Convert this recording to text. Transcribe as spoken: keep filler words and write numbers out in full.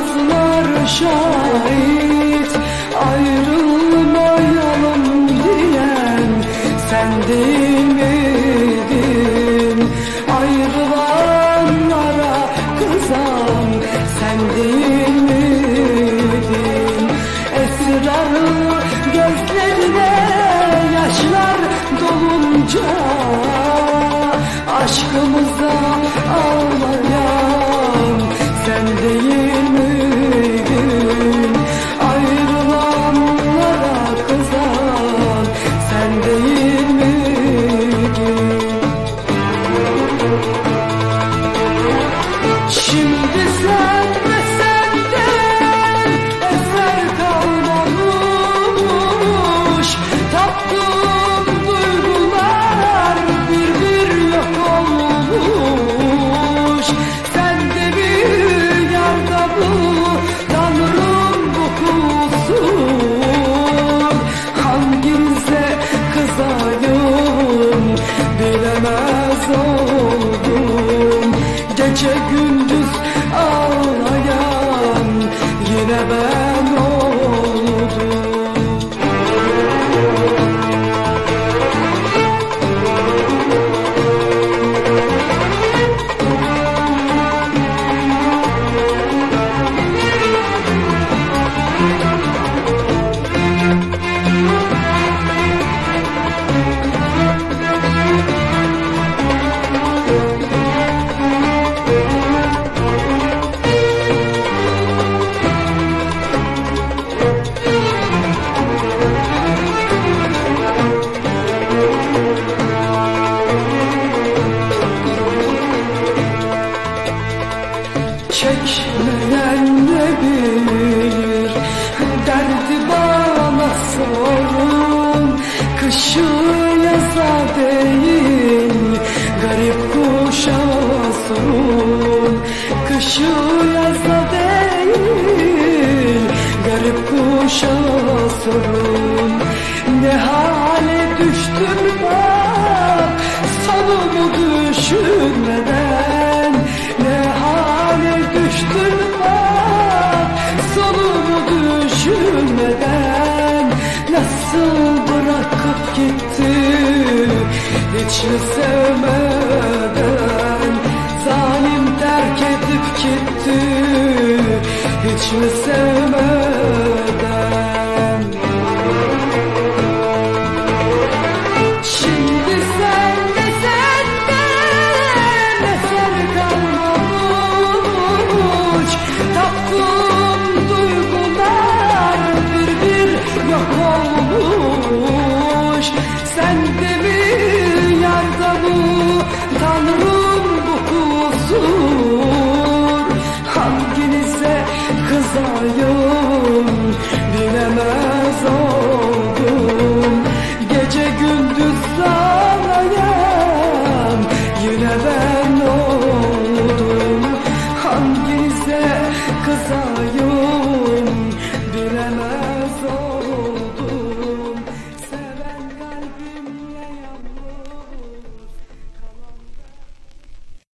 ağızlar şahit, ayrılmayalım diyen sen değil miydin? Ayrılanlara kızan sen değil miydin? Esrarlı gözlerine yaşlar dolunca aşkımıza ağlayan sen değil miydin? Ayrılanlara kızan sen değil miydin? Şimdi sen ve senden eser kalmamış, taptığım duygular bir bir yok olmuş. Sen de bir yerde bu Tanrım bu kulsun. Hanginize kızayım bilemez oldum. Gece gündüz ağlayan yine ben oldum. Çekmeyen ne bilir derdi bana sorun. Kışı yaza değil garip kuşa sorun. Kışı yaza değil garip kuşa sorun. Ne hale düştüm bak sonumu düşünmeden. Ne hale düştüm bak sonumu düşünmeden. Nasıl bırakıp gitti hiç mi sevmeden? Zalim terk edip gitti hiç mi sevmeden?